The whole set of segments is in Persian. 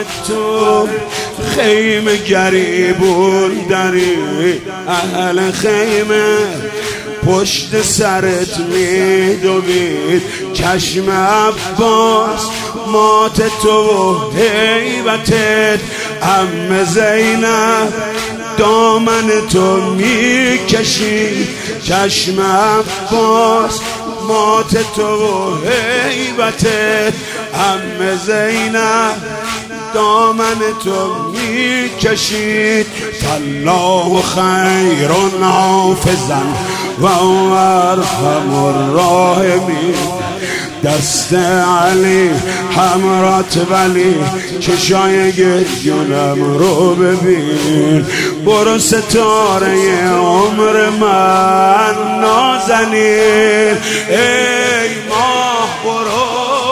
تو خیمه گریبون داری، اهل خیمه پشت سرت میدوید. چشم عباس مات تو و هیبتت، عم زینب دامن تو میکشید. چشم عباس مات تو و هیبتت، عم زینب دامن تو میکشید. فالله خیر حافظا و ارحم الراحمین. دست علی حمرات ولی چشای گریونم رو ببین. برو ستاره عمر من نازنین، ای ماه برو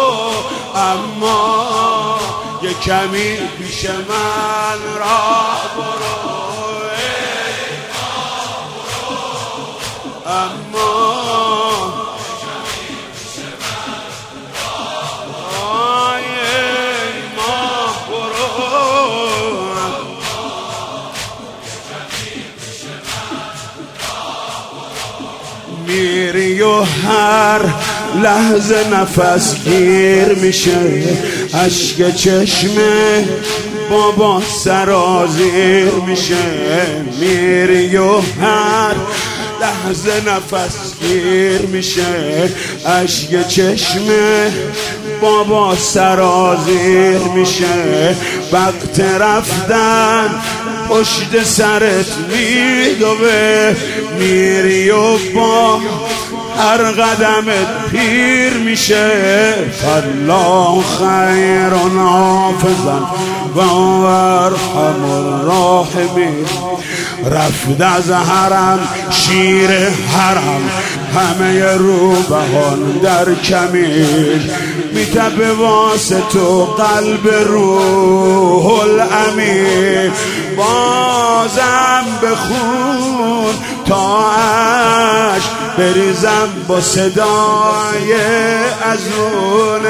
اما یه کمی پیش من راه برو. ای ماه برو اما میری و هر لحظه نفس گیر میشه، اشک چشمه بابا سرازیر میشه. میری و هر لحظه نفس گیر میشه، اشک چشمه بابا سرازیر میشه. وقت رفتن پشت سرت میدوه، میری و با هر قدمت پیر میشه. فالله خیر حافظا و ارحم الراحمین. رفت از حرم شیر حرم، همه روبهان در کمین. میتبه واسه تو قلب روح الامین. بازم بخون تا عشق بریزم با صدای ازون.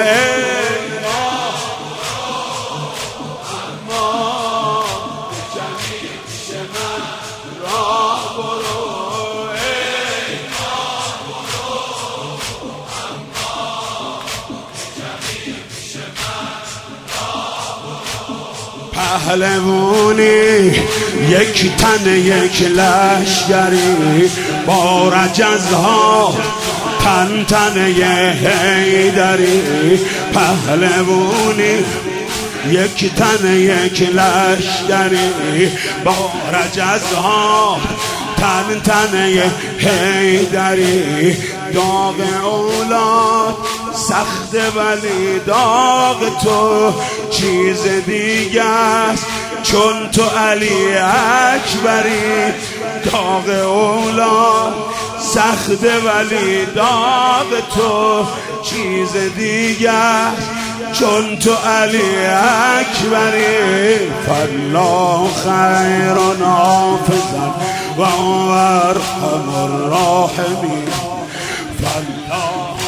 پهلوانی یک تن یک لشگری، با رجزها تن تن حیدری. پهلوانی یک تن یک لشگری، با رجزها تن تن حیدری. داغ اولاد سخت ولی داغ تو چیز دیگه است، چون تو علی اکبری. داغ اولاد سخت ولی داغ تو چیز دیگه است، چون تو علی اکبری. فالله خیر حافظا و ارحم الراحمین. فالله